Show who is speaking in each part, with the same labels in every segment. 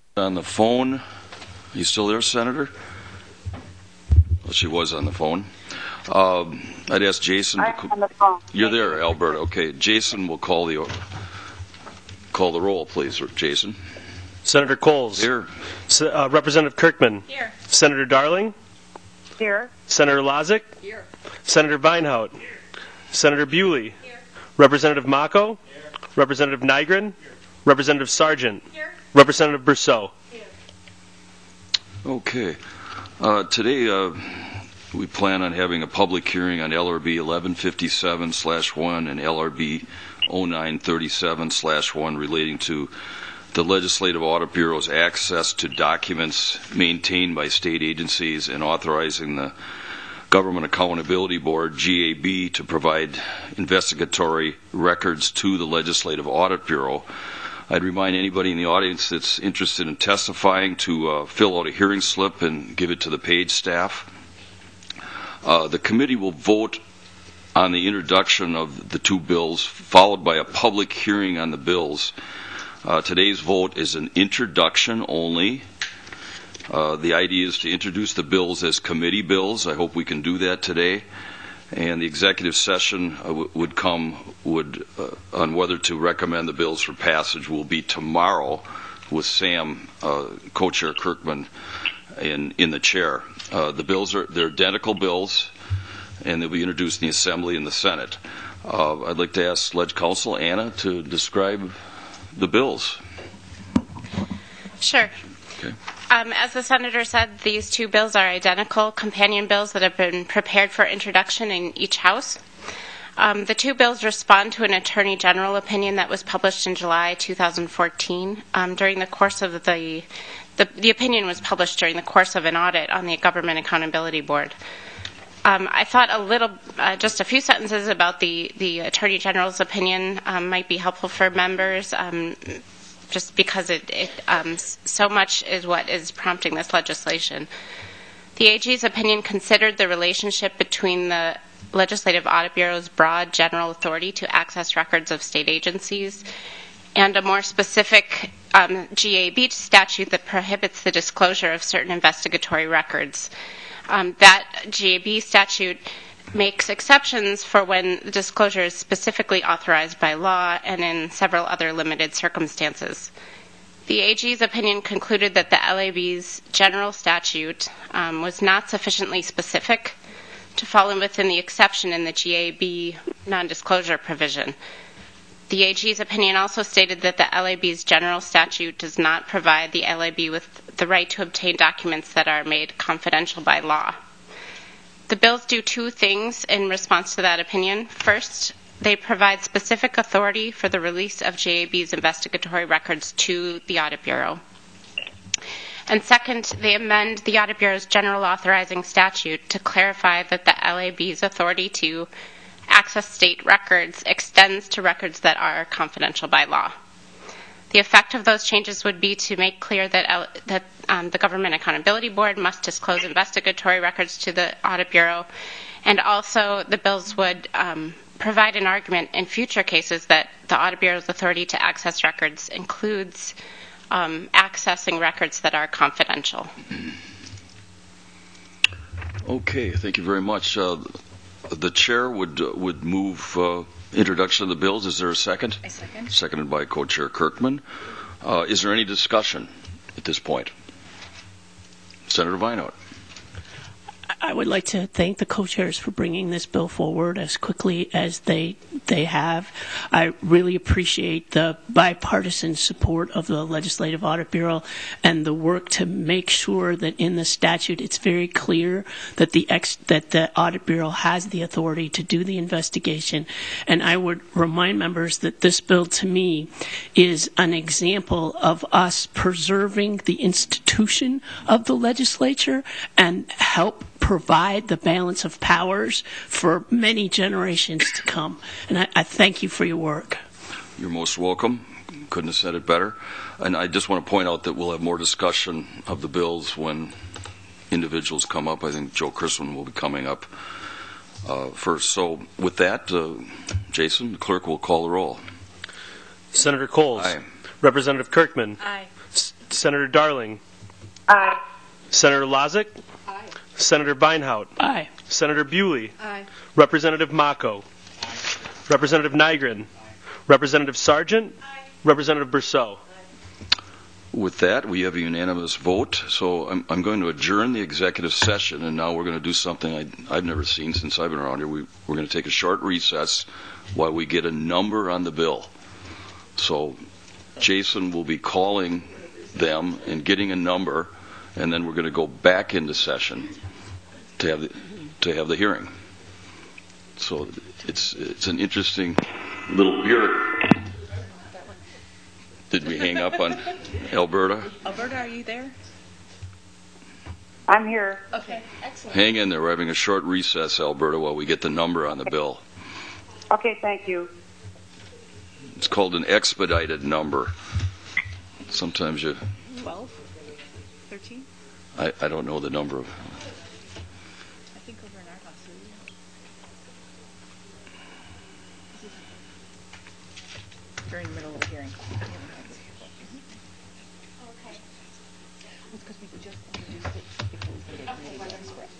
Speaker 1: On the phone. Are you still there, Senator? Well, she was on the phone. I'd ask Jason.
Speaker 2: I'm on the phone.
Speaker 1: You're there, Alberta. Okay, Jason will call the roll, please. Jason.
Speaker 3: Senator Coles.
Speaker 1: Here.
Speaker 3: Representative Kirkman.
Speaker 4: Here.
Speaker 3: Senator Darling.
Speaker 2: Here.
Speaker 3: Senator Lozick.
Speaker 4: Here.
Speaker 3: Senator Vinehout.
Speaker 4: Here.
Speaker 3: Senator Bewley.
Speaker 4: Here.
Speaker 3: Representative Mako.
Speaker 4: Here.
Speaker 3: Representative Nygren. Here. Representative Sargent.
Speaker 4: Here.
Speaker 3: Representative Brousseau.
Speaker 4: Here.
Speaker 1: Okay. Today we plan on having a public hearing on LRB 1157/1 and LRB 0937/1 relating to the Legislative Audit Bureau's access to documents maintained by state agencies and authorizing the Government Accountability Board, GAB, to provide investigatory records to the Legislative Audit Bureau. I'd remind anybody in the audience that's interested in testifying to fill out a hearing slip and give it to the paid staff. The committee will vote on the introduction of the two bills, followed by a public hearing on the bills. Today's vote is an introduction only. The idea is to introduce the bills as committee bills. I hope we can do that today. And the executive session on whether to recommend the bills for passage will be tomorrow with Sam, co-chair Kirkman, in the chair. The bills they're identical bills, and they'll be introduced in the Assembly and the Senate. I'd like to ask Leg Counsel Anna to describe the bills.
Speaker 4: Sure.
Speaker 1: Okay.
Speaker 4: As the Senator said, these two bills are identical companion bills that have been prepared for introduction in each House. The two bills respond to an Attorney General opinion that was published in July 2014. During the course of the opinion was published during the course of an audit on the Government Accountability Board. I thought just a few sentences about the Attorney General's opinion might be helpful for members. Just because so much is what is prompting this legislation. The AG's opinion considered the relationship between the Legislative Audit Bureau's broad general authority to access records of state agencies and a more specific GAB statute that prohibits the disclosure of certain investigatory records. That GAB statute makes exceptions for when the disclosure is specifically authorized by law and in several other limited circumstances. The AG's opinion concluded that the LAB's general statute was not sufficiently specific to fall within the exception in the GAB non-disclosure provision. The AG's opinion also stated that the LAB's general statute does not provide the LAB with the right to obtain documents that are made confidential by law. The bills do two things in response to that opinion. First, they provide specific authority for the release of GAB's investigatory records to the Audit Bureau. And second, they amend the Audit Bureau's general authorizing statute to clarify that the LAB's authority to access state records extends to records that are confidential by law. The effect of those changes would be to make clear that the Government Accountability Board must disclose investigatory records to the Audit Bureau, and also the bills would provide an argument in future cases that the Audit Bureau's authority to access records includes accessing records that are confidential.
Speaker 1: Okay, thank you very much. The chair would move introduction of the bills. Is there a second?
Speaker 4: A second.
Speaker 1: Seconded by co-chair Kirkman. Is there any discussion at this point? Senator Vinehout.
Speaker 5: I would like to thank the co-chairs for bringing this bill forward as quickly as they have. I really appreciate the bipartisan support of the Legislative Audit Bureau and the work to make sure that in the statute it's very clear that the Audit Bureau has the authority to do the investigation. And I would remind members that this bill to me is an example of us preserving the institution of the legislature and help provide the balance of powers for many generations to come. And I thank you for your work.
Speaker 1: You're most welcome. Couldn't have said it better. And I just want to point out that we'll have more discussion of the bills when individuals come up. I think Joe Chrisman will be coming up first. So with that, Jason, the clerk will call the roll.
Speaker 3: Senator Coles.
Speaker 1: Aye.
Speaker 3: Representative Kirkman.
Speaker 4: Aye.
Speaker 3: Senator Darling,
Speaker 2: Aye.
Speaker 3: Senator Lozick, Senator Beinhout,
Speaker 5: Aye.
Speaker 3: Senator Bewley,
Speaker 2: Aye.
Speaker 3: Representative Mako, Representative Nygren, Representative Sargent, Representative Berceau.
Speaker 1: With that, we have a unanimous vote, so I'm going to adjourn the executive session, and now we're going to do something I've never seen since I've been around here. We're going to take a short recess while we get a number on the bill. So Jason will be calling them and getting a number, and then we're going to go back into session to have the hearing. So it's an interesting little bureaucracy. Did we hang up on Alberta?
Speaker 6: Alberta, are you there?
Speaker 2: I'm here.
Speaker 6: Okay, excellent.
Speaker 1: Hang in there. We're having a short recess, Alberta, while we get the number on the bill.
Speaker 2: Okay, thank you.
Speaker 1: It's called an expedited number. Sometimes
Speaker 6: 12? 13?
Speaker 1: I don't know the number of.
Speaker 6: I think over in our house. During the middle of the hearing. It's because we just introduced it because the committee was expressed.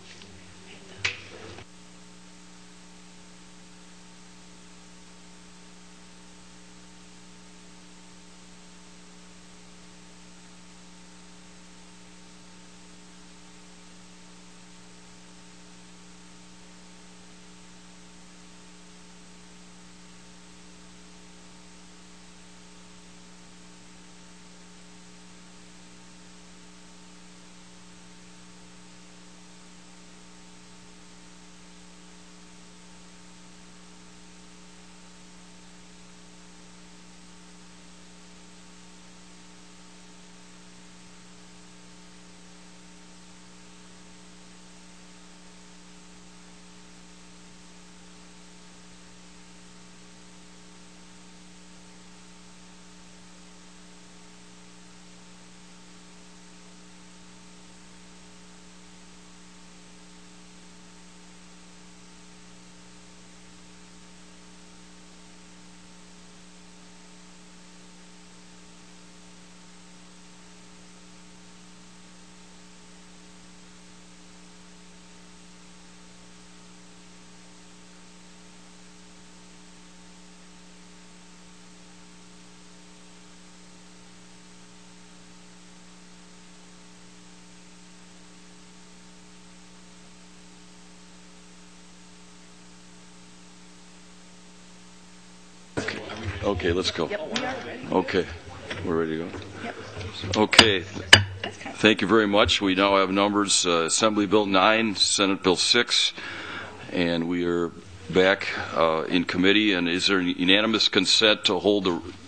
Speaker 1: Okay, let's go.
Speaker 6: Yep, we are ready.
Speaker 1: Okay, we're ready to go.
Speaker 6: Yep.
Speaker 1: Okay,
Speaker 6: That's kind of
Speaker 1: thank you very much. We now have numbers Assembly Bill 9, Senate Bill 6, and we are back in committee. And is there unanimous consent to hold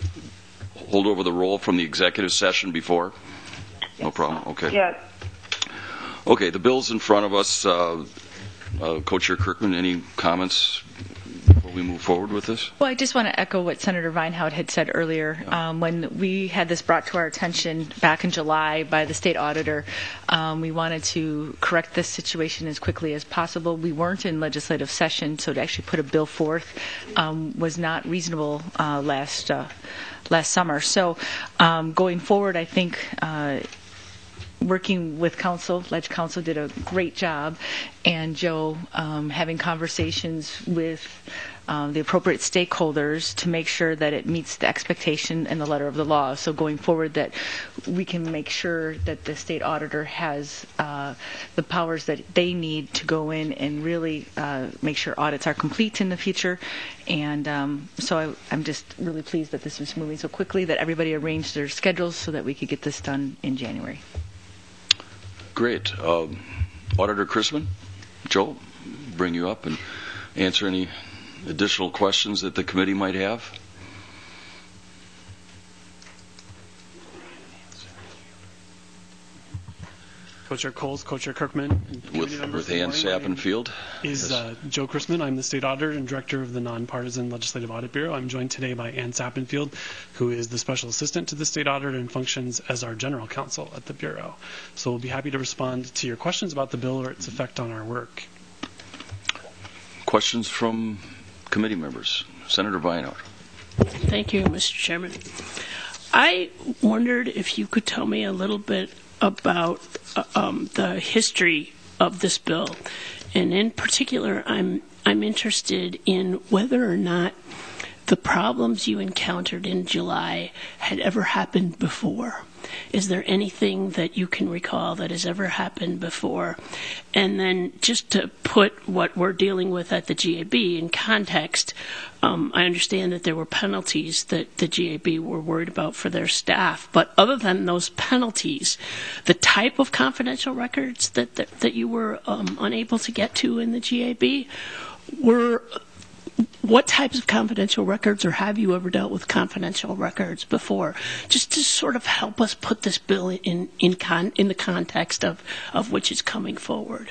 Speaker 1: over the roll from the executive session before? No problem. Okay.
Speaker 2: Yes.
Speaker 1: Okay, the bill's in front of us. Co-Chair Kirkman, any comments before we move forward with this?
Speaker 6: Well, I just want to echo what Senator Beinhout had said earlier. When we had this brought to our attention back in July by the state auditor, we wanted to correct this situation as quickly as possible. We weren't in legislative session, so to actually put a bill forth was not reasonable last summer. So going forward, I think working with council, Ledge Council did a great job, and Joe having conversations with the appropriate stakeholders to make sure that it meets the expectation and the letter of the law. So going forward, that we can make sure that the state auditor has the powers that they need to go in and really make sure audits are complete in the future. And so I'm just really pleased that this is moving so quickly, that everybody arranged their schedules so that we could get this done in January.
Speaker 1: Great. Auditor Chrisman, Joe, bring you up and answer any additional questions that the committee might have.
Speaker 7: Co-Chair Coles, Co-Chair Kirkman, and committee members.
Speaker 1: With Ann
Speaker 7: Good morning. My name
Speaker 1: Sappenfield.
Speaker 7: is Joe Chrisman. I'm the State Auditor and Director of the Nonpartisan Legislative Audit Bureau. I'm joined today by Ann Sappenfield, who is the Special Assistant to the State Auditor and functions as our General Counsel at the Bureau. So we'll be happy to respond to your questions about the bill or its effect on our work.
Speaker 1: Questions from committee members? Senator Beinhout.
Speaker 5: Thank you, Mr. Chairman. I wondered if you could tell me a little bit about the history of this bill, and in particular, I'm interested in whether or not the problems you encountered in July had ever happened before. Is there anything that you can recall that has ever happened before? And then just to put what we're dealing with at the GAB in context, I understand that there were penalties that the GAB were worried about for their staff. But other than those penalties, the type of confidential records that you were unable to get to in the GAB were... What types of confidential records, or have you ever dealt with confidential records before? Just to sort of help us put this bill in the context of which is coming forward.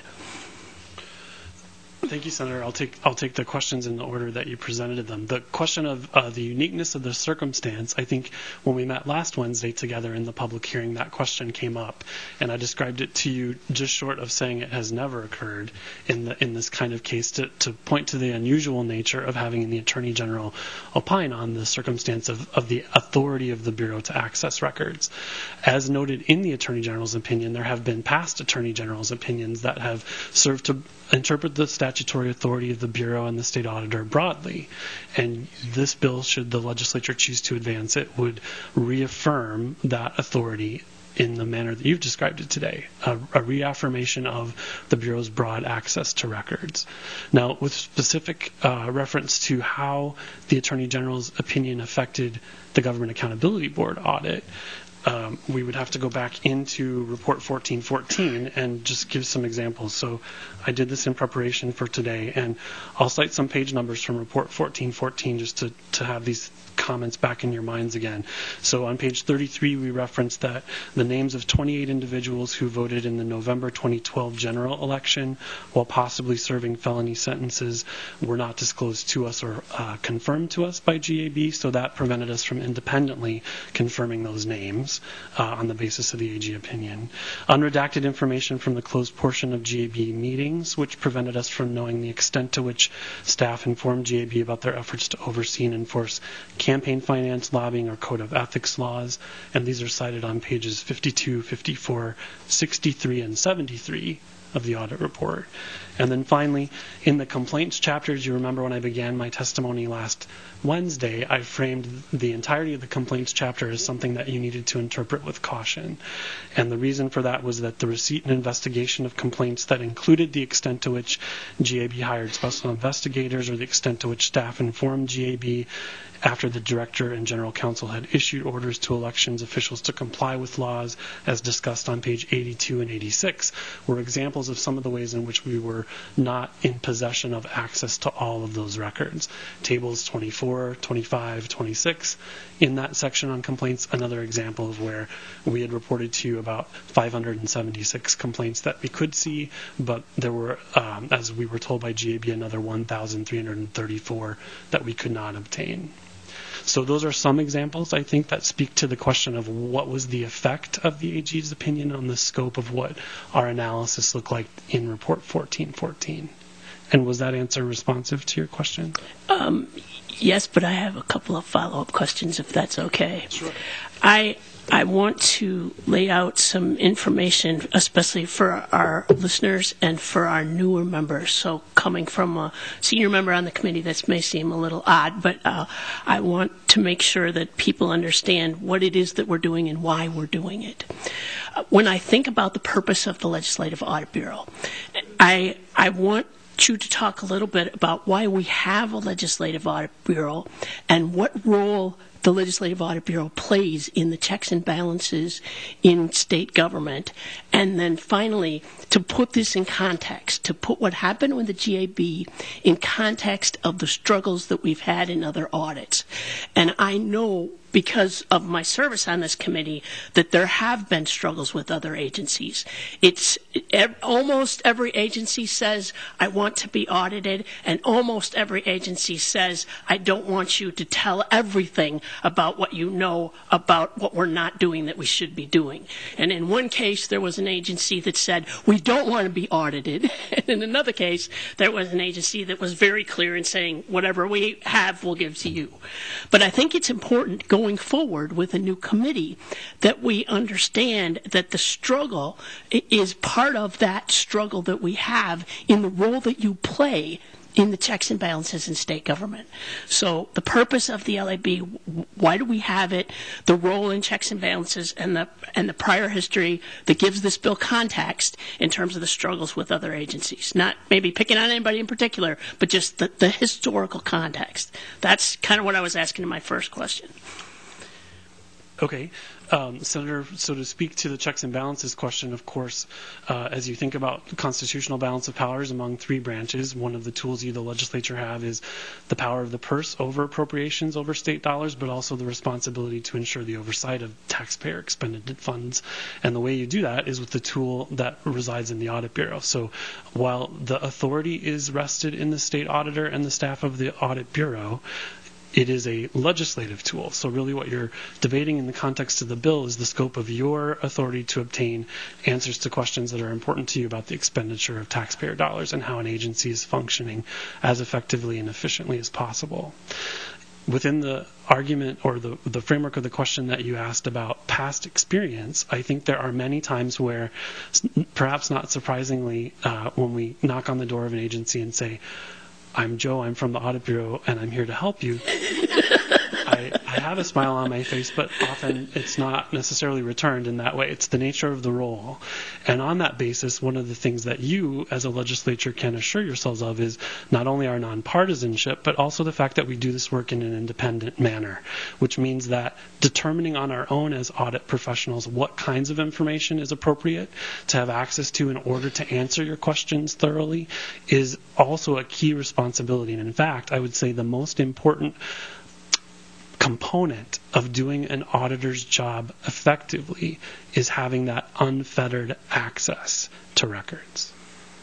Speaker 7: Thank you, Senator. I'll take the questions in the order that you presented them. The question of the uniqueness of the circumstance, I think when we met last Wednesday together in the public hearing, that question came up, and I described it to you just short of saying it has never occurred in this kind of case to point to the unusual nature of having the Attorney General opine on the circumstance of the authority of the Bureau to access records. As noted in the Attorney General's opinion, there have been past Attorney General's opinions that have served to interpret the statutory authority of the Bureau and the State Auditor broadly. And this bill, should the legislature choose to advance it, would reaffirm that authority in the manner that you've described it today, a reaffirmation of the Bureau's broad access to records. Now, with specific reference to how the Attorney General's opinion affected the Government Accountability Board audit, we would have to go back into Report 1414 and just give some examples. So I did this in preparation for today, and I'll cite some page numbers from Report 1414 just to have these comments back in your minds again. So on page 33, we referenced that the names of 28 individuals who voted in the November 2012 general election while possibly serving felony sentences were not disclosed to us or confirmed to us by GAB, so that prevented us from independently confirming those names on the basis of the AG opinion. Unredacted information from the closed portion of GAB meetings, which prevented us from knowing the extent to which staff informed GAB about their efforts to oversee and enforce campaign finance, lobbying, or code of ethics laws, and these are cited on pages 52, 54, 63, and 73 of the audit report. And then finally, in the complaints chapters, you remember when I began my testimony last Wednesday, I framed the entirety of the complaints chapter as something that you needed to interpret with caution. And the reason for that was that the receipt and investigation of complaints that included the extent to which GAB hired special investigators or the extent to which staff informed GAB after the director and general counsel had issued orders to elections officials to comply with laws, as discussed on page 82 and 86, were examples of some of the ways in which we were not in possession of access to all of those records. Tables 24, 25, 26. In that section on complaints, another example of where we had reported to you about 576 complaints that we could see, but there were, as we were told by GAB, another 1,334 that we could not obtain. So those are some examples, I think, that speak to the question of what was the effect of the AG's opinion on the scope of what our analysis looked like in Report 1414. And was that answer responsive to your question?
Speaker 5: Yes, but I have a couple of follow-up questions, if that's okay.
Speaker 7: Sure.
Speaker 5: I want to lay out some information, especially for our listeners and for our newer members. So coming from a senior member on the committee, this may seem a little odd, but I want to make sure that people understand what it is that we're doing and why we're doing it. When I think about the purpose of the Legislative Audit Bureau, I want you to talk a little bit about why we have a Legislative Audit Bureau and what role the Legislative Audit Bureau plays in the checks and balances in state government. And then finally, to put this in context, to put what happened with the GAB in context of the struggles that we've had in other audits. And I know, because of my service on this committee, that there have been struggles with other agencies. Almost every agency says, I want to be audited, and almost every agency says, I don't want you to tell everything about what you know about what we're not doing that we should be doing. And in one case, there was an agency that said, we don't want to be audited. And in another case, there was an agency that was very clear in saying, whatever we have, we'll give to you. But I think it's important, going going forward with a new committee, that we understand that the struggle is part of that struggle that we have in the role that you play in the checks and balances in state government. So the purpose of the LAB, why do we have it, the role in checks and balances, and the prior history that gives this bill context in terms of the struggles with other agencies. Not maybe picking on anybody in particular, but just the historical context. That's kind of what I was asking in my first question.
Speaker 7: Okay. Senator, so to speak to the checks and balances question, of course, as you think about the constitutional balance of powers among three branches, one of the tools you, the legislature, have is the power of the purse over appropriations over state dollars, but also the responsibility to ensure the oversight of taxpayer expended funds. And the way you do that is with the tool that resides in the Audit Bureau. So while the authority is rested in the state auditor and the staff of the Audit Bureau, it is a legislative tool. So really what you're debating in the context of the bill is the scope of your authority to obtain answers to questions that are important to you about the expenditure of taxpayer dollars and how an agency is functioning as effectively and efficiently as possible. Within the argument or the framework of the question that you asked about past experience, I think there are many times where, perhaps not surprisingly, when we knock on the door of an agency and say, "I'm Joe, I'm from the Audit Bureau, and I'm here to help you," I have a smile on my face, but often it's not necessarily returned in that way. It's the nature of the role. And on that basis, one of the things that you, as a legislature, can assure yourselves of is not only our nonpartisanship, but also the fact that we do this work in an independent manner, which means that determining on our own as audit professionals what kinds of information is appropriate to have access to in order to answer your questions thoroughly is also a key responsibility. And in fact, I would say the most important component of doing an auditor's job effectively is having that unfettered access to records.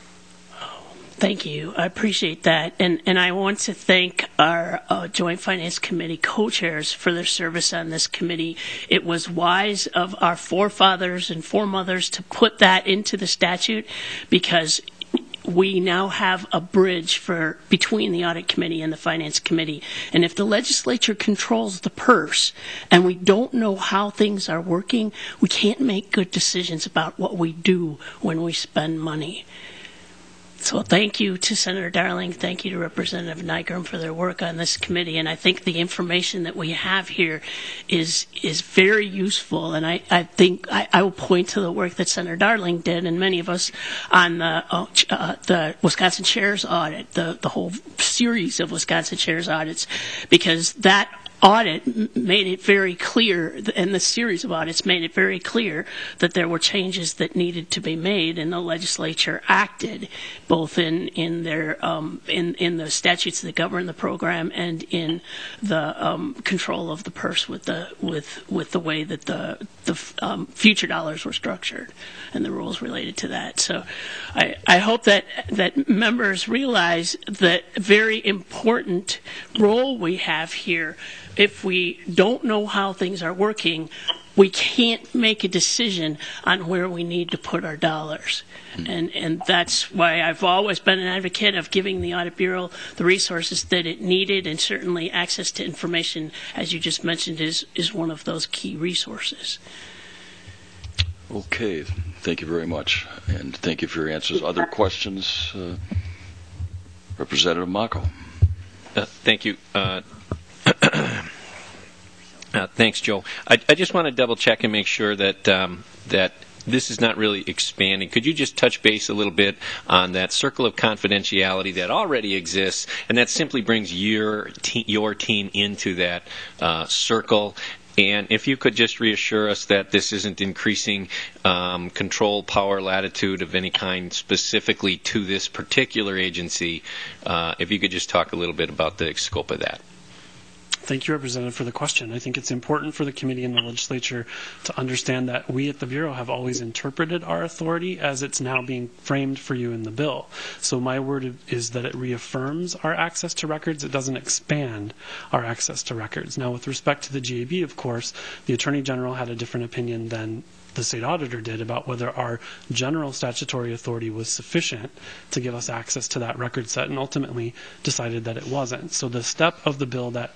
Speaker 5: Thank you. I appreciate that. And I want to thank our Joint Finance Committee co-chairs for their service on this committee. It was wise of our forefathers and foremothers to put that into the statute, because we now have a bridge between the Audit Committee and the Finance Committee. And if the legislature controls the purse and we don't know how things are working, we can't make good decisions about what we do when we spend money. So thank you to Senator Darling. Thank you to Representative Nygren for their work on this committee. And I think the information that we have here is very useful. And I think I will point to the work that Senator Darling did and many of us on the Wisconsin Shares audit, the whole series of Wisconsin Shares audits, because that audit made it very clear, and the series of audits made it very clear that there were changes that needed to be made, and the legislature acted both in their in the statutes that govern the program and in the control of the purse with the way that the future dollars were structured and the rules related to that. So I hope that members realize the very important role we have here. If we don't know how things are working, we can't make a decision on where we need to put our dollars. And that's why I've always been an advocate of giving the Audit Bureau the resources that it needed, and certainly access to information, as you just mentioned, is one of those key resources.
Speaker 1: Okay, thank you very much, and thank you for your answers. Other questions? Representative Mako.
Speaker 8: Thank you. Thanks, Joe. I just want to double check and make sure that that this is not really expanding. Could you just touch base a little bit on that circle of confidentiality that already exists, and that simply brings your team into that circle? And if you could just reassure us that this isn't increasing control, power, latitude of any kind specifically to this particular agency, if you could just talk a little bit about the scope of that.
Speaker 7: Thank you, Representative, for the question. I think it's important for the committee and the legislature to understand that we at the Bureau have always interpreted our authority as it's now being framed for you in the bill. So my word is that it reaffirms our access to records. It doesn't expand our access to records. Now, with respect to the GAB, of course, the Attorney General had a different opinion than the state auditor did about whether our general statutory authority was sufficient to give us access to that record set, and ultimately decided that it wasn't. So the step of the bill that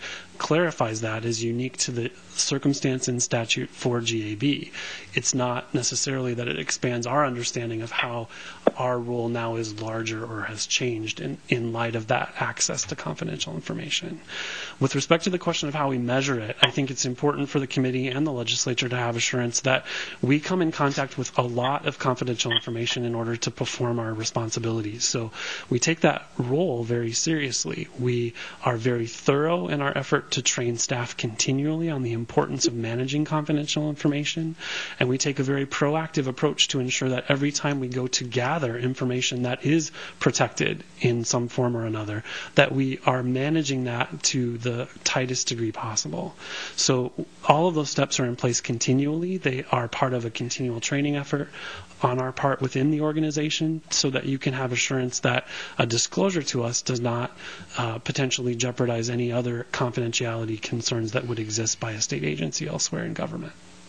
Speaker 7: clarifies that is unique to the circumstance and statute for GAB. It's not necessarily that it expands our understanding of how our role now is larger or has changed in light of that access to confidential information. With respect to the question of how we measure it, I think it's important for the committee and the legislature to have assurance that we come in contact with a lot of confidential information in order to perform our responsibilities. So we take that role very seriously. We are very thorough in our effort to train staff continually on the importance of managing confidential information, and we take a very proactive approach to ensure that every time we go to gather information that is protected in some form or another, that we are managing that to the tightest degree possible. So all of those steps are in place continually. They are part of a continual training effort on our part within the organization so that you can have assurance that a disclosure to us does not potentially jeopardize any other confidentiality concerns that would exist by a state agency elsewhere in government.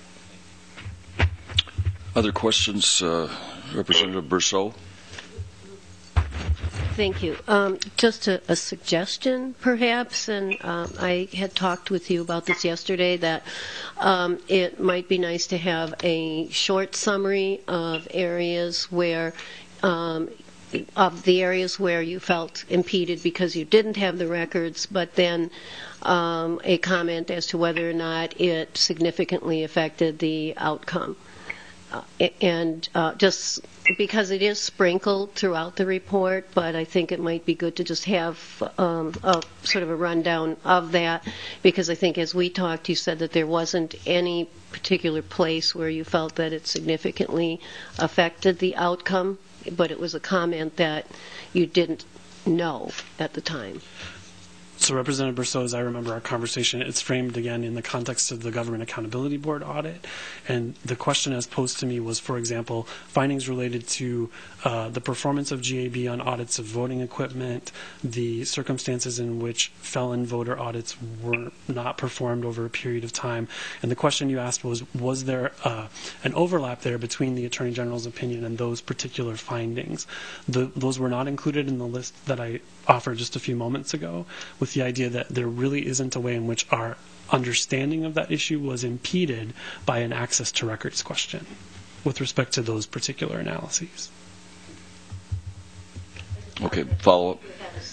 Speaker 1: Other questions? Representative Berceau?
Speaker 9: Thank you. Just a suggestion, perhaps, and I had talked with you about this yesterday, that it might be nice to have a short summary of areas where you felt impeded because you didn't have the records, but then a comment as to whether or not it significantly affected the outcome. And just because it is sprinkled throughout the report, but I think it might be good to just have a sort of a rundown of that, because I think as we talked, you said that there wasn't any particular place where you felt that it significantly affected the outcome, but it was a comment that you didn't know at the time.
Speaker 7: So Representative Berceau, as I remember our conversation, it's framed again in the context of the Government Accountability Board audit. And the question as posed to me was, for example, findings related to the performance of GAB on audits of voting equipment, the circumstances in which felon voter audits were not performed over a period of time. And the question you asked was there an overlap there between the Attorney General's opinion and those particular findings? Those were not included in the list that I offered just a few moments ago, with the idea that there really isn't a way in which our understanding of that issue was impeded by an access to records question with respect to those particular analyses.
Speaker 1: Okay, follow up.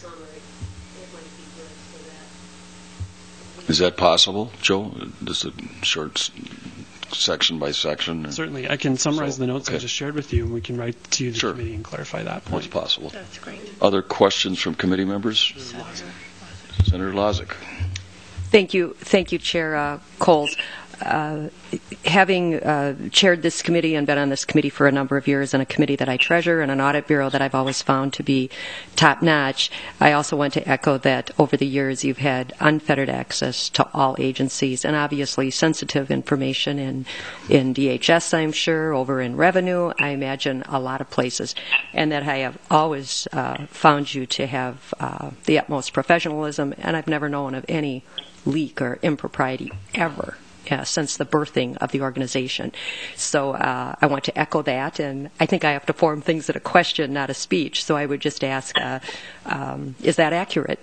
Speaker 1: Is that possible, Joe? Just a short section by section?
Speaker 7: Certainly. I can summarize the notes I just shared with you, and we can write to you, the committee, and clarify that point.
Speaker 1: That's possible.
Speaker 9: That's great.
Speaker 1: Other questions from committee members? Senator Lozick.
Speaker 10: Thank you, Chair Coles. Having chaired this committee and been on this committee for a number of years, and a committee that I treasure and an audit bureau that I've always found to be top-notch, I also want to echo that over the years you've had unfettered access to all agencies, and obviously sensitive information in DHS, I'm sure, over in revenue, I imagine a lot of places, and that I have always found you to have the utmost professionalism, and I've never known of any leak or impropriety ever. Since the birthing of the organization. So I want to echo that, and I think I have to form things in a question, not a speech. So I would just ask, is that accurate?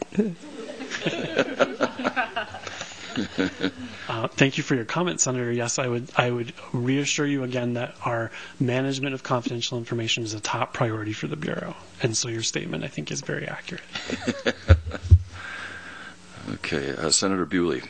Speaker 7: Thank you for your comment, Senator. Yes, I would reassure you again that our management of confidential information is a top priority for the Bureau. And so your statement, I think, is very accurate.
Speaker 1: Okay, Senator Bewley.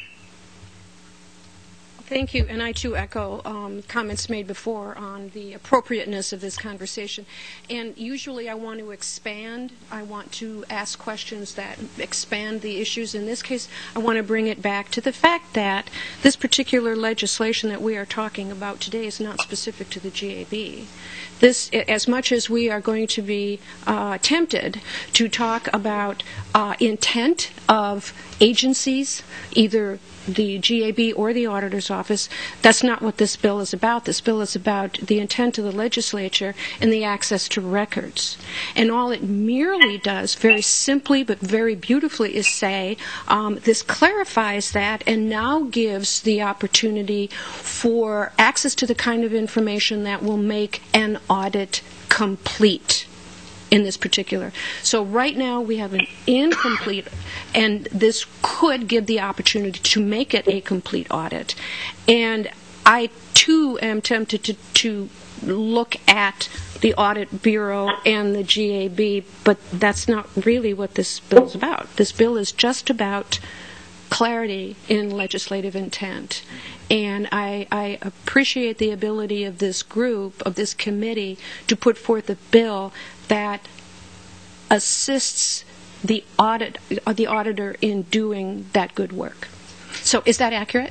Speaker 11: Thank you, and I too echo comments made before on the appropriateness of this conversation. And usually I want to expand. I want to ask questions that expand the issues. In this case, I want to bring it back to the fact that this particular legislation that we are talking about today is not specific to the GAB. This, as much as we are going to be tempted to talk about intent of agencies, either the GAB or the Auditor's Office, that's not what this bill is about. This bill is about the intent of the legislature and the access to records. And all it merely does, very simply but very beautifully, is say this clarifies that and now gives the opportunity for access to the kind of information that will make an audit complete. in this particular. So right now we have an incomplete, and this could give the opportunity to make it a complete audit. And I too am tempted to look at the Audit Bureau and the GAB, but that's not really what this bill is about. This bill is just about clarity in legislative intent. And I appreciate the ability of this group, of this committee, to put forth a bill that assists the auditor in doing that good work. So is that accurate?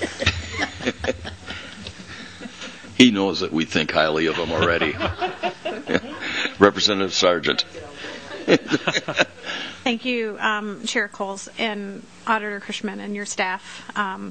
Speaker 1: He knows that we think highly of him already. Representative Sargent.
Speaker 12: Thank you, Chair Coles and Auditor Cushman and your staff.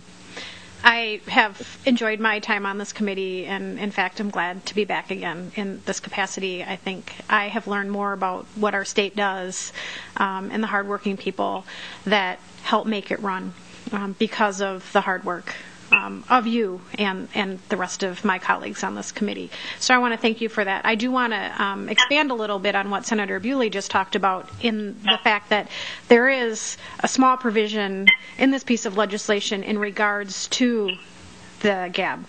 Speaker 12: I have enjoyed my time on this committee, and in fact, I'm glad to be back again in this capacity. I think I have learned more about what our state does and the hardworking people that help make it run because of the hard work of you and the rest of my colleagues on this committee. So I want to thank you for that. I do want to expand a little bit on what Senator Bewley just talked about in the fact that there is a small provision in this piece of legislation in regards to the GAB.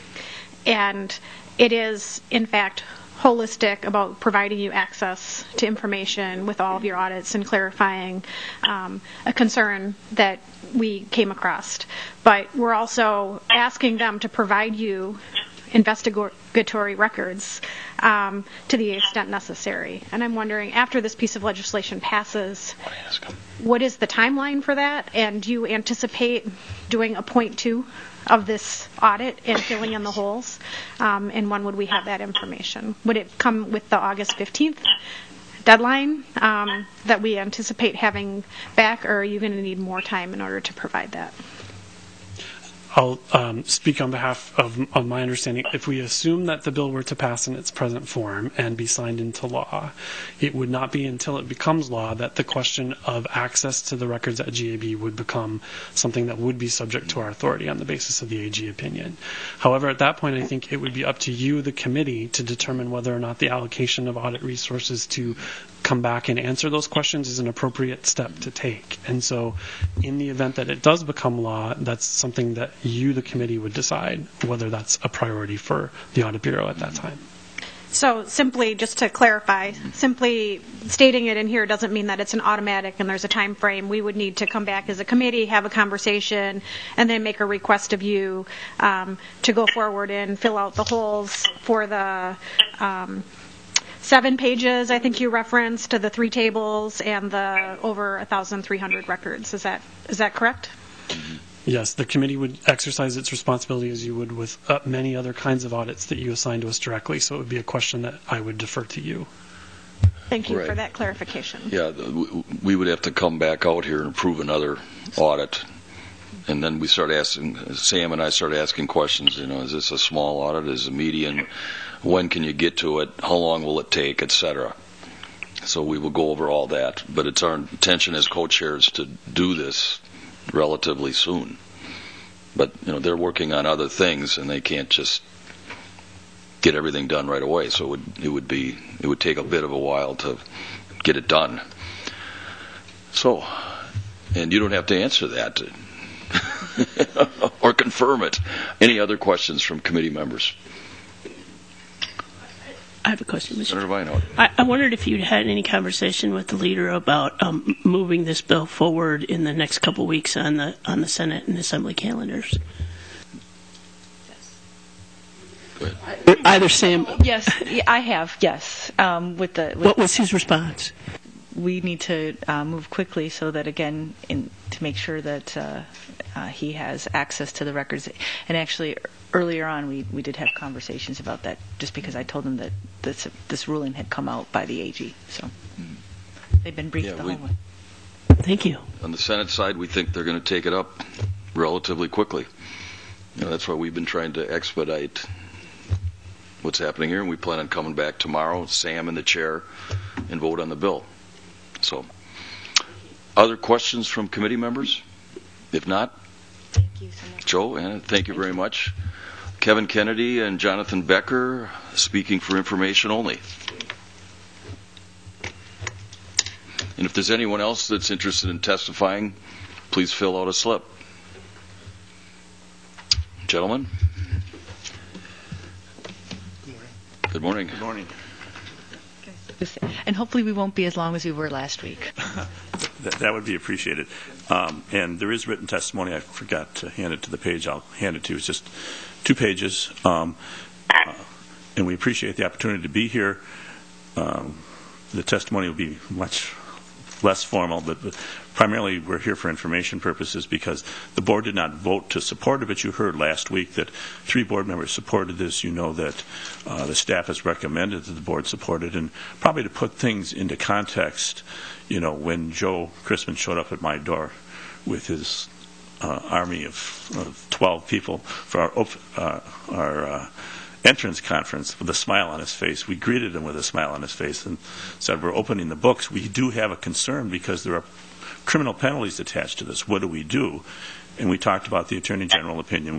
Speaker 12: And it is, in fact, holistic about providing you access to information with all of your audits and clarifying a concern that we came across. But we're also asking them to provide you investigatory records to the extent necessary. And I'm wondering, after this piece of legislation passes, what is the timeline for that? And do you anticipate doing a point 2 of this audit and filling in the holes? And when would we have that information? Would it come with the August 15th deadline that we anticipate having back, or are you going to need more time in order to provide that?
Speaker 7: I'll speak on behalf of my understanding. If we assume that the bill were to pass in its present form and be signed into law, it would not be until it becomes law that the question of access to the records at GAB would become something that would be subject to our authority on the basis of the AG opinion. However, at that point, I think it would be up to you, the committee, to determine whether or not the allocation of audit resources to come back and answer those questions is an appropriate step to take. And so in the event that it does become law, that's something that you, the committee, would decide whether that's a priority for the Audit Bureau at that time.
Speaker 12: So simply, just to clarify, simply stating it in here doesn't mean that it's an automatic and there's a time frame. We would need to come back as a committee, have a conversation, and then make a request of you to go forward and fill out the holes for the 7 pages, I think you referenced, to the 3 tables and the over 1,300 records. Is that correct?
Speaker 7: Yes, the committee would exercise its responsibility as you would with many other kinds of audits that you assign to us directly, so it would be a question that I would defer to you.
Speaker 12: Thank you for that clarification.
Speaker 1: Yeah, we would have to come back out here and approve another audit. And then we start asking, Sam and I start asking questions, is this a small audit? Is it a median? When can you get to it? How long will it take, et cetera? So we will go over all that. But it's our intention as co-chairs to do this relatively soon. But, they're working on other things, and they can't just get everything done right away. So it would take a bit of a while to get it done. So, and you don't have to answer that or confirm it. Any other questions from committee members?
Speaker 5: I have a question, Mr.
Speaker 1: Senator Weinhold.
Speaker 5: I wondered if you'd had any conversation with the leader about moving this bill forward in the next couple weeks on the Senate and Assembly calendars.
Speaker 1: Go ahead.
Speaker 5: Either Sam.
Speaker 6: Yes, I have. Yes.
Speaker 5: What was his response?
Speaker 6: We need to move quickly so that, again, to make sure that he has access to the records. And actually, earlier on, we did have conversations about that, just because I told him that this ruling had come out by the AG. So they've been briefed the whole way.
Speaker 5: Thank you.
Speaker 1: On the Senate side, we think they're going to take it up relatively quickly. That's why we've been trying to expedite what's happening here, and we plan on coming back tomorrow, Sam in the chair, and vote on the bill. So, other questions from committee members? If not,
Speaker 6: thank you so much.
Speaker 1: Joe, Anna, thank you very much. Kevin Kennedy and Jonathan Becker speaking for information only. And if there's anyone else that's interested in testifying, please fill out a slip. Gentlemen? Good morning.
Speaker 6: Good morning. And hopefully we won't be as long as we were last week.
Speaker 13: That would be appreciated. And there is written testimony. I forgot to hand it to the page. I'll hand it to you. It's just 2 pages. And we appreciate the opportunity to be here. The testimony will be much less formal, but primarily we're here for information purposes because the board did not vote to support it, but you heard last week that 3 board members supported this. You know that the staff has recommended that the board support it. And probably to put things into context, when Joe Christman showed up at my door with his army of 12 people for our entrance conference with a smile on his face. We greeted him with a smile on his face and said, we're opening the books. We do have a concern because there are criminal penalties attached to this. What do we do? And we talked about the Attorney General opinion.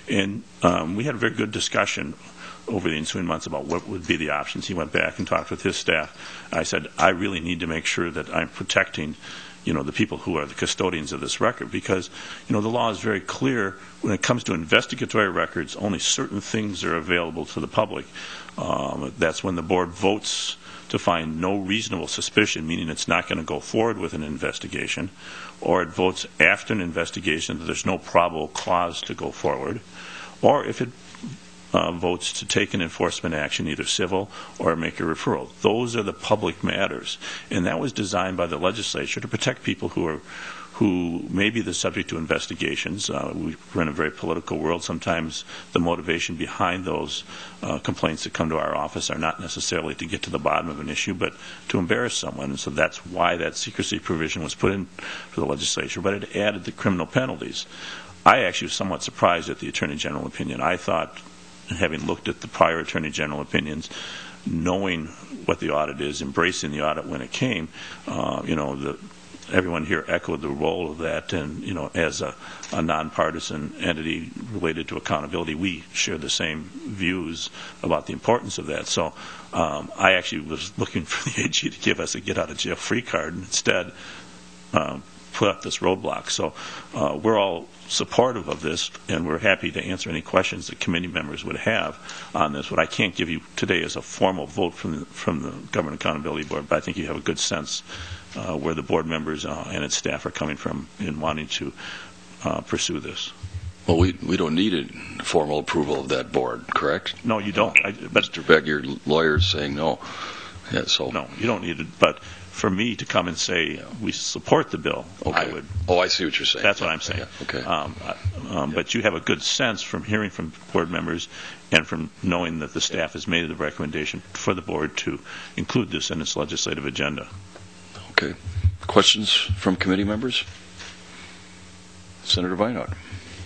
Speaker 13: We had a very good discussion over the ensuing months about what would be the options. He went back and talked with his staff. I said, I really need to make sure that I'm protecting the people who are the custodians of this record, because the law is very clear when it comes to investigatory records. Only certain things are available to the public. That's when the board votes to find no reasonable suspicion, meaning it's not going to go forward with an investigation, or it votes after an investigation that there's no probable cause to go forward, or if it votes to take an enforcement action, either civil or make a referral. Those are the public matters, and that was designed by the legislature to protect people who may be the subject to investigations. We're in a very political world. Sometimes the motivation behind those complaints that come to our office are not necessarily to get to the bottom of an issue, but to embarrass someone. And so that's why that secrecy provision was put in for the legislature, but it added the criminal penalties. I actually was somewhat surprised at the Attorney General opinion. I thought, having looked at the prior Attorney General opinions, knowing what the audit is, embracing the audit when it came, everyone here echoed the role of that, and as a nonpartisan entity related to accountability, we share the same views about the importance of that. So I actually was looking for the AG to give us a get-out-of-jail-free card, and instead put up this roadblock. So we're all supportive of this, and we're happy to answer any questions that committee members would have on this. What I can't give you today is a formal vote from the Government Accountability Board, but I think you have a good sense where the board members and its staff are coming from in wanting to pursue this.
Speaker 1: Well, we don't need a formal approval of that board, correct?
Speaker 13: No, you don't.
Speaker 1: Mr. Beck, your lawyer is saying no. Yeah, so
Speaker 13: no, you don't need it. But for me to come and say we support the bill,
Speaker 1: okay.
Speaker 13: I would.
Speaker 1: Oh, I see what you're saying.
Speaker 13: That's what I'm saying.
Speaker 1: Yeah, okay.
Speaker 13: But you have a good sense from hearing from board members and from knowing that the staff has made the recommendation for the board to include this in its legislative agenda.
Speaker 1: Okay. Questions from committee members? Senator Beinart.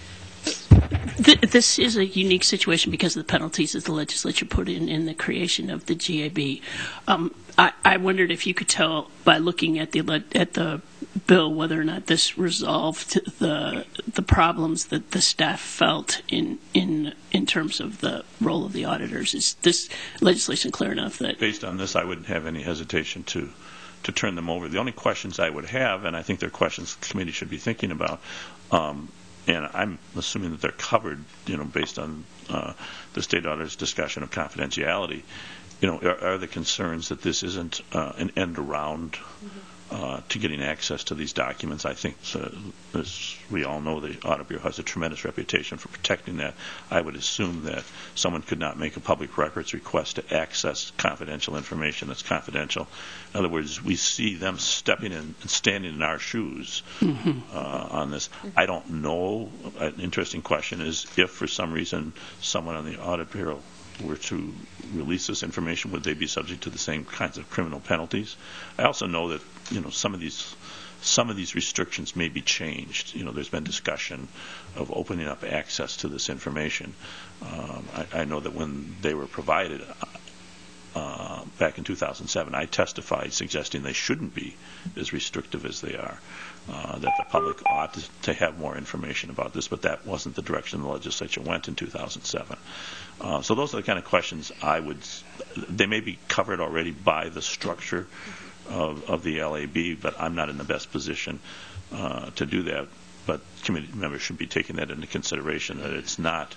Speaker 5: This is a unique situation because of the penalties that the legislature put in the creation of the GAB. I wondered if you could tell by looking at the bill whether or not this resolved the problems that the staff felt in terms of the role of the auditors. Is this legislation clear enough that?
Speaker 13: Based on this, I wouldn't have any hesitation to turn them over. The only questions I would have, and I think they're questions the committee should be thinking about, and I'm assuming that they're covered, based on the state auditor's discussion of confidentiality. Are the concerns that this isn't an end around to getting access to these documents? I think, as we all know, the Audit Bureau has a tremendous reputation for protecting that. I would assume that someone could not make a public records request to access confidential information that's confidential. In other words, we see them stepping in and standing in our shoes on this. I don't know. An interesting question is if, for some reason, someone on the Audit Bureau were to release this information, would they be subject to the same kinds of criminal penalties? I also know that some of these restrictions may be changed. There's been discussion of opening up access to this information. I know that when they were provided back in 2007, I testified suggesting they shouldn't be as restrictive as they are, that the public ought to have more information about this, but that wasn't the direction the legislature went in 2007. So those are the kind of questions they may be covered already by the structure of the LAB, but I'm not in the best position to do that. But committee members should be taking that into consideration, that it's not,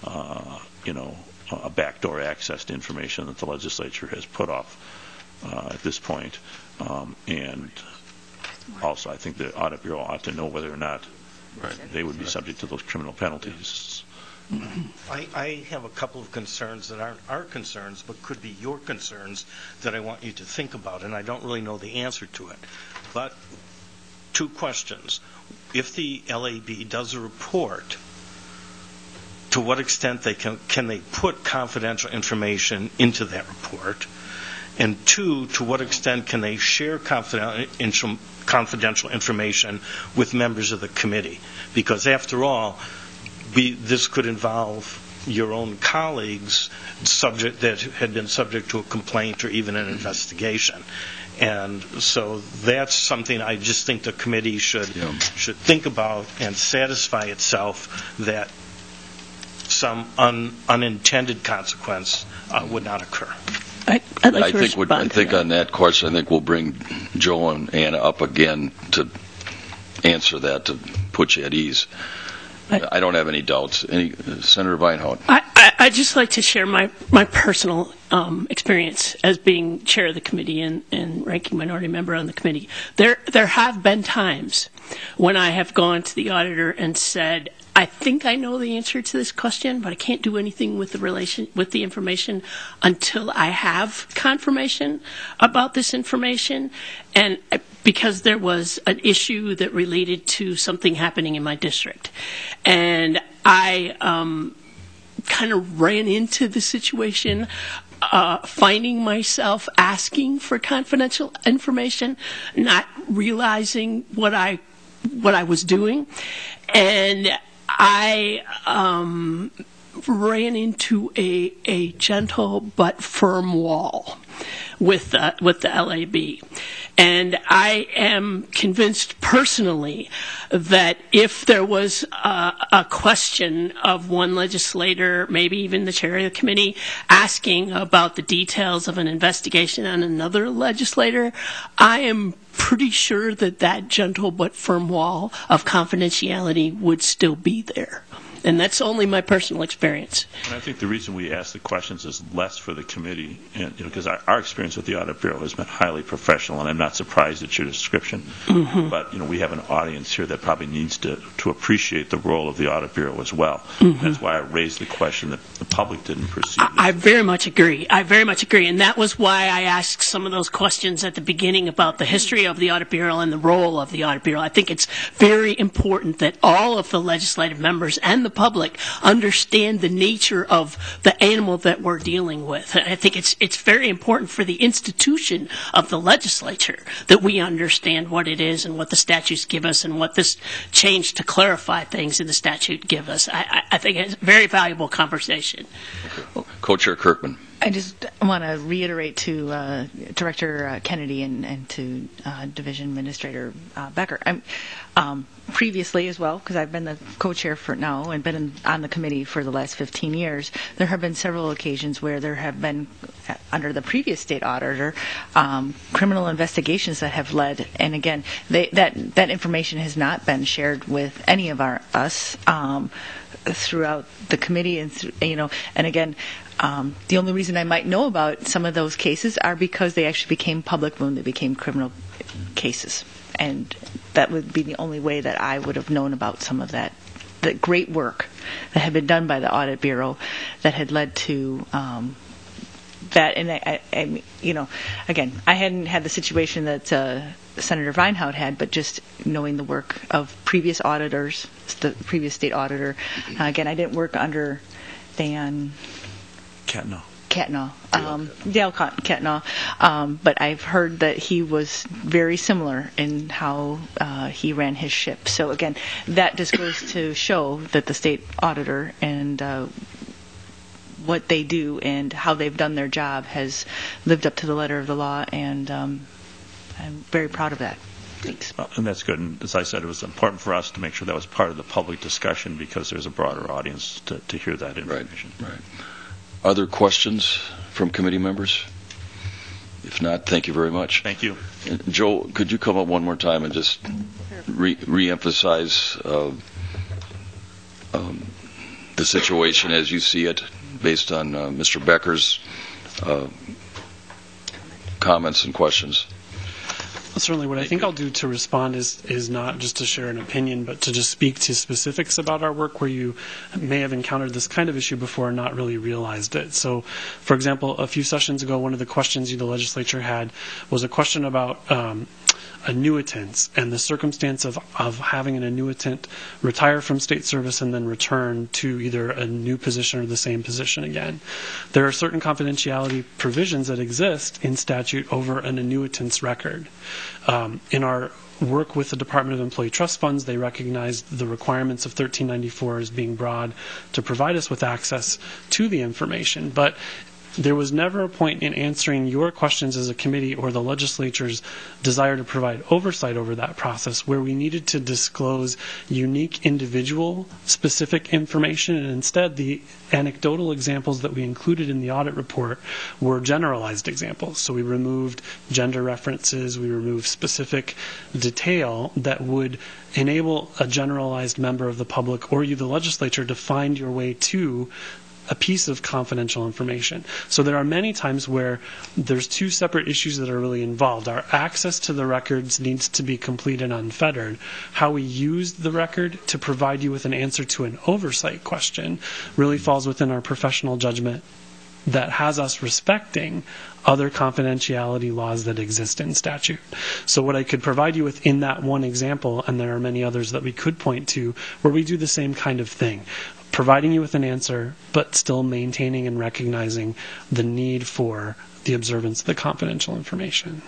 Speaker 13: a backdoor access to information that the legislature has put off at this point. And also, I think the Audit Bureau ought to know whether or not they would be subject to those criminal penalties.
Speaker 14: I have a couple of concerns that aren't our concerns, but could be your concerns that I want you to think about, and I don't really know the answer to it. But 2 questions. If the LAB does a report, to what extent can they put confidential information into that report? And 2, to what extent can they share confidential information with members of the committee? Because after all, this could involve your own colleagues that had been subject to a complaint or even an investigation. And so that's something I just think the committee should think about and satisfy itself that some unintended consequence would not occur.
Speaker 5: I'd like to respond
Speaker 1: I think on that question, I think we'll bring Joe and Anna up again to answer that, to put you at ease. I don't have any doubts. Senator Weinhaut.
Speaker 5: I'd just like to share my personal experience as being chair of the committee and ranking minority member on the committee. There have been times when I have gone to the auditor and said, I think I know the answer to this question, but I can't do anything with the information until I have confirmation about this information. And because there was an issue that related to something happening in my district. And I kind of ran into the situation finding myself asking for confidential information, not realizing what I was doing. And I ran into a gentle but firm wall with the LAB. And I am convinced personally that if there was a question of one legislator, maybe even the chair of the committee, asking about the details of an investigation on another legislator, I am pretty sure that gentle but firm wall of confidentiality would still be there. And that's only my personal experience.
Speaker 13: And I think the reason we ask the questions is less for the committee, because our experience with the Audit Bureau has been highly professional, and I'm not surprised at your description. Mm-hmm. But we have an audience here that probably needs to appreciate the role of the Audit Bureau as well. Mm-hmm. That's why I raised the question that the public didn't perceive.
Speaker 5: I very much agree. And that was why I asked some of those questions at the beginning about the history of the Audit Bureau and the role of the Audit Bureau. I think it's very important that all of the legislative members and the public understand the nature of the animal that we're dealing with. I think it's very important for the institution of the legislature that we understand what it is and what the statutes give us and what this change to clarify things in the statute give us. I think it's a very valuable conversation.
Speaker 1: Okay. Co-Chair Kirkman.
Speaker 6: I just want to reiterate to Director Kennedy and to Division Administrator Becker. Previously as well, because I've been the co-chair for now and been on the committee for the last 15 years, there have been several occasions where there have been, under the previous state auditor, criminal investigations that have led, and again, that information has not been shared with any of us throughout the committee, and again, the only reason I might know about some of those cases are because they actually became public when they became criminal cases. And that would be the only way that I would have known about some of that great work that had been done by the Audit Bureau that had led to that. And again, I hadn't had the situation that Senator Weinhaut had, but just knowing the work of previous auditors, the previous state auditor. Again, I didn't work under Dan Dale Catnaugh, but I've heard that he was very similar in how he ran his ship. So again, that just goes to show that the state auditor and what they do and how they've done their job has lived up to the letter of the law, and I'm very proud of that. Thanks.
Speaker 13: And that's good. And as I said, it was important for us to make sure that was part of the public discussion because there's a broader audience to hear that information.
Speaker 1: Right. Other questions from committee members? If If not, thank you very much.
Speaker 13: Thank you.
Speaker 1: Joe, could you come up one more time and just re-emphasize the situation as you see it, based on Mr. Becker's comments and questions?
Speaker 7: Certainly, what I think I'll do to respond is not just to share an opinion, but to just speak to specifics about our work where you may have encountered this kind of issue before and not really realized it. So, for example, a few sessions ago, one of the questions the legislature had was a question about annuitants and the circumstance of having an annuitant retire from state service and then return to either a new position or the same position again. There are certain confidentiality provisions that exist in statute over an annuitant's record. In our work with the Department of Employee Trust Funds, they recognized the requirements of 1394 as being broad to provide us with access to the information. But there was never a point in answering your questions as a committee or the legislature's desire to provide oversight over that process where we needed to disclose unique individual specific information, and instead the anecdotal examples that we included in the audit report were generalized examples. So we removed gender references, we removed specific detail that would enable a generalized member of the public or you, the legislature, to find your way to a piece of confidential information. So there are many times where there's two separate issues that are really involved. Our access to the records needs to be complete and unfettered. How we use the record to provide you with an answer to an oversight question really falls within our professional judgment that has us respecting other confidentiality laws that exist in statute. So what I could provide you with in that one example, and there are many others that we could point to, where we do the same kind of thing, providing you with an answer, but still maintaining and recognizing the need for the observance of the confidential information.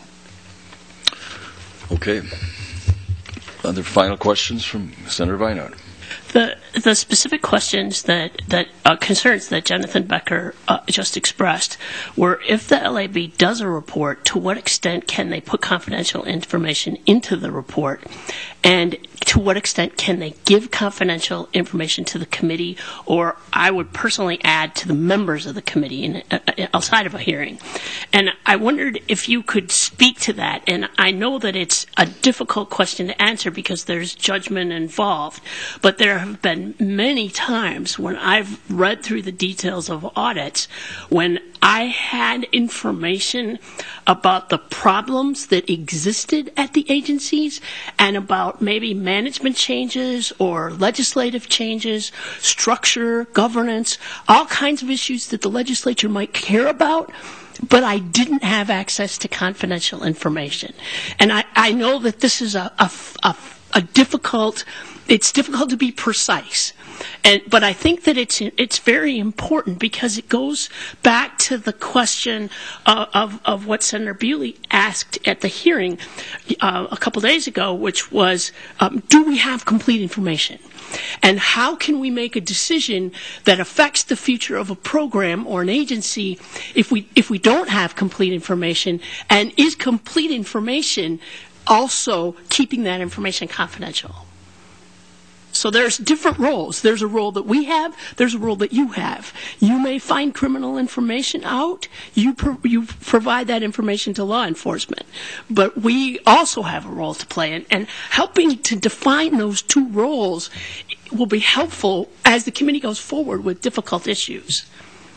Speaker 1: Okay. Other final questions from Senator Beinart?
Speaker 5: The specific questions that concerns that Jonathan Becker just expressed were, if the LAB does a report, to what extent can they put confidential information into the report, and to what extent can they give confidential information to the committee, or I would personally add to the members of the committee outside of a hearing. And I wondered if you could speak to that. And I know that it's a difficult question to answer because there's judgment involved, but there have been many times when I've read through the details of audits when I had information about the problems that existed at the agencies and about maybe management changes or legislative changes, structure, governance, all kinds of issues that the legislature might care about, but I didn't have access to confidential information. And I know that this is a difficult, it's difficult to be precise. But I think that it's very important because it goes back to the question of what Senator Bewley asked at the hearing a couple days ago, which was, do we have complete information? And how can we make a decision that affects the future of a program or an agency if we don't have complete information? And is complete information also keeping that information confidential? So there's different roles. There's a role that we have. There's a role that you have. You may find criminal information out. You provide that information to law enforcement. But we also have a role to play. And helping to define those two roles will be helpful as the committee goes forward with difficult issues.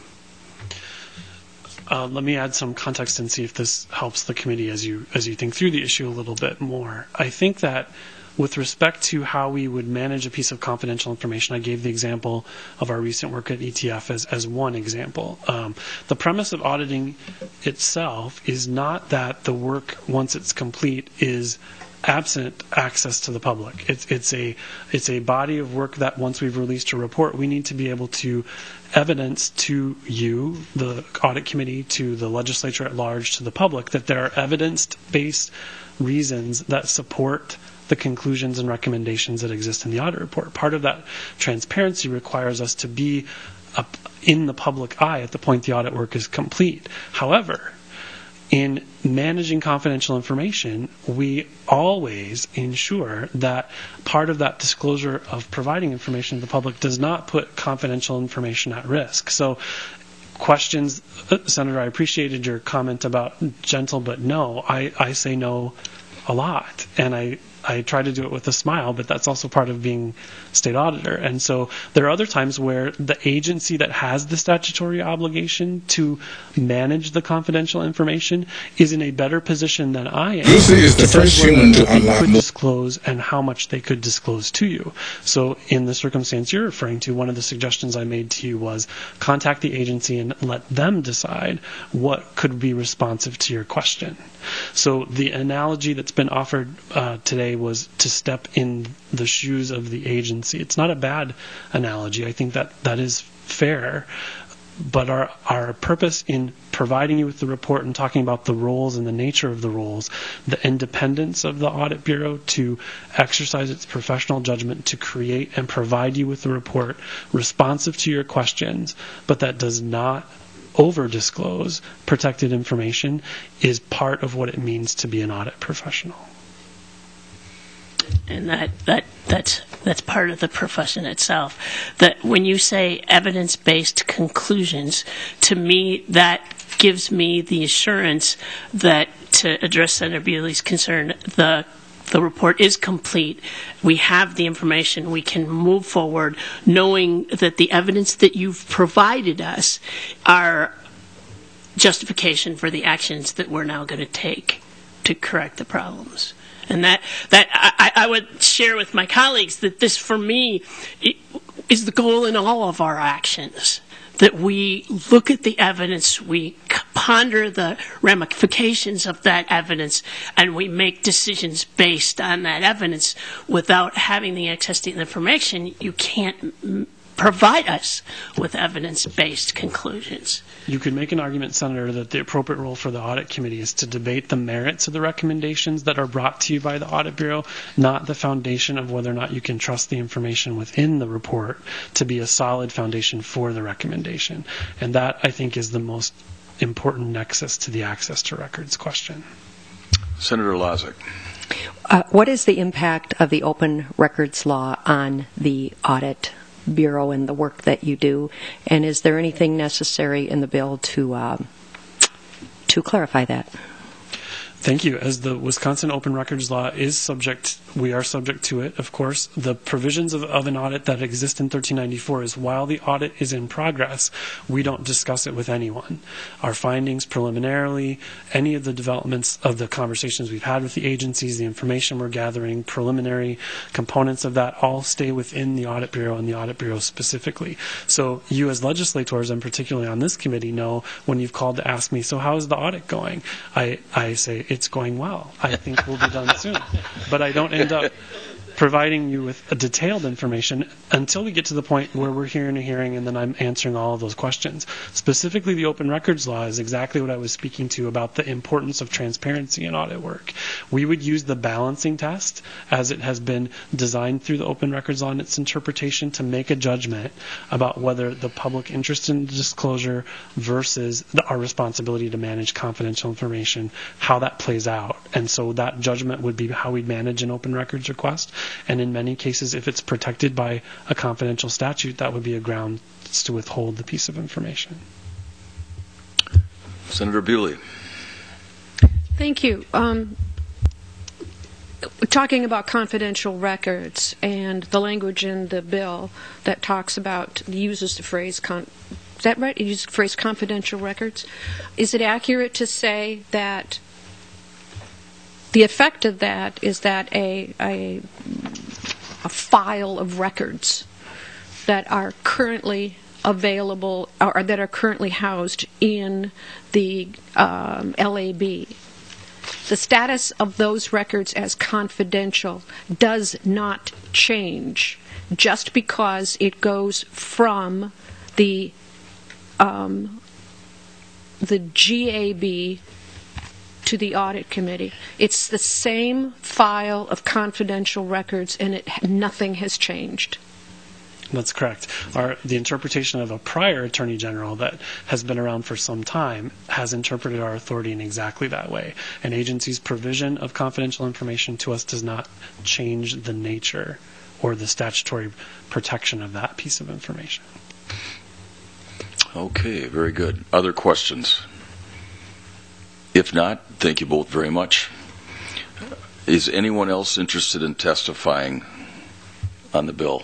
Speaker 7: Let me add some context and see if this helps the committee as you think through the issue a little bit more. I think that with respect to how we would manage a piece of confidential information, I gave the example of our recent work at ETF as one example. The premise of auditing itself is not that the work, once it's complete, is absent access to the public. It's a body of work that once we've released a report, we need to be able to evidence to you, the audit committee, to the legislature at large, to the public, that there are evidence-based reasons that support the conclusions and recommendations that exist in the audit report. Part of that transparency requires us to be in the public eye at the point the audit work is complete. However, in managing confidential information, we always ensure that part of that disclosure of providing information to the public does not put confidential information at risk. So questions, Senator, I appreciated your comment about gentle but no. I say no a lot, and I try to do it with a smile, but that's also part of being state auditor. And so there are other times where the agency that has the statutory obligation to manage the confidential information is in a better position than I am
Speaker 15: Lucy is the first human to
Speaker 7: they
Speaker 15: unlock
Speaker 7: could disclose and how much they could disclose to you. So in the circumstance you're referring to, one of the suggestions I made to you was contact the agency and let them decide what could be responsive to your question. So the analogy that's been offered today was to step in the shoes of the agency. It's not a bad analogy. I think that is fair. But our purpose in providing you with the report and talking about the roles and the nature of the roles, the independence of the Audit Bureau to exercise its professional judgment to create and provide you with the report responsive to your questions, but that does not over-disclose protected information, is part of what it means to be an audit professional.
Speaker 5: And that's part of the profession itself. That when you say evidence-based conclusions, to me that gives me the assurance that, to address Senator Bewley's concern, the report is complete. We have the information. We can move forward knowing that the evidence that you've provided us are justification for the actions that we're now going to take to correct the problems. And that I would share with my colleagues that this, for me, is the goal in all of our actions. That we look at the evidence, we ponder the ramifications of that evidence, and we make decisions based on that evidence. Without having the access to the information, you can't provide us with evidence-based conclusions.
Speaker 7: You could make an argument, Senator, that the appropriate role for the Audit Committee is to debate the merits of the recommendations that are brought to you by the Audit Bureau, not the foundation of whether or not you can trust the information within the report to be a solid foundation for the recommendation. And that, I think, is the most important nexus to the access to records question.
Speaker 1: Senator Lozick.
Speaker 10: What is the impact of the open records law on the Audit Bureau and the work that you do, and is there anything necessary in the bill to clarify that?
Speaker 7: Thank you. As the Wisconsin Open Records Law is subject, we are subject to it, of course. The provisions of an audit that exist in 1394 is while the audit is in progress, we don't discuss it with anyone. Our findings preliminarily, any of the developments of the conversations we've had with the agencies, the information we're gathering, preliminary components of that all stay within the Audit Bureau and the Audit Bureau specifically. So you as legislators, and particularly on this committee, know when you've called to ask me, so how is the audit going? I say, it's going well. I think we'll be done soon. But I don't end up providing you with a detailed information until we get to the point where we're hearing a hearing and then I'm answering all of those questions. Specifically, the Open Records Law is exactly what I was speaking to about the importance of transparency in audit work. We would use the balancing test as it has been designed through the Open Records Law and its interpretation to make a judgment about whether the public interest in disclosure versus our responsibility to manage confidential information, how that plays out. And so that judgment would be how we'd manage an open records request. And in many cases, if it's protected by a confidential statute, that would be a ground to withhold the piece of information.
Speaker 1: Senator Bewley.
Speaker 11: Thank you. Talking about confidential records and the language in the bill that talks about, uses the phrase, is that right? It uses the phrase confidential records. Is it accurate to say that the effect of that is that a file of records that are currently available or that are currently housed in the LAB, the status of those records as confidential does not change just because it goes from the GAB to the Audit Committee. It's the same file of confidential records, and nothing has changed.
Speaker 7: That's correct. The interpretation of a prior Attorney General that has been around for some time has interpreted our authority in exactly that way. An agency's provision of confidential information to us does not change the nature or the statutory protection of that piece of information.
Speaker 1: Okay, very good. Other questions? If not, thank you both very much. Is anyone else interested in testifying on the bill?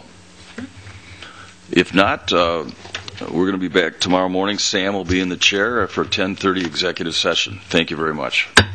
Speaker 1: If not, we're going to be back tomorrow morning. Sam will be in the chair for 10:30 executive session. Thank you very much.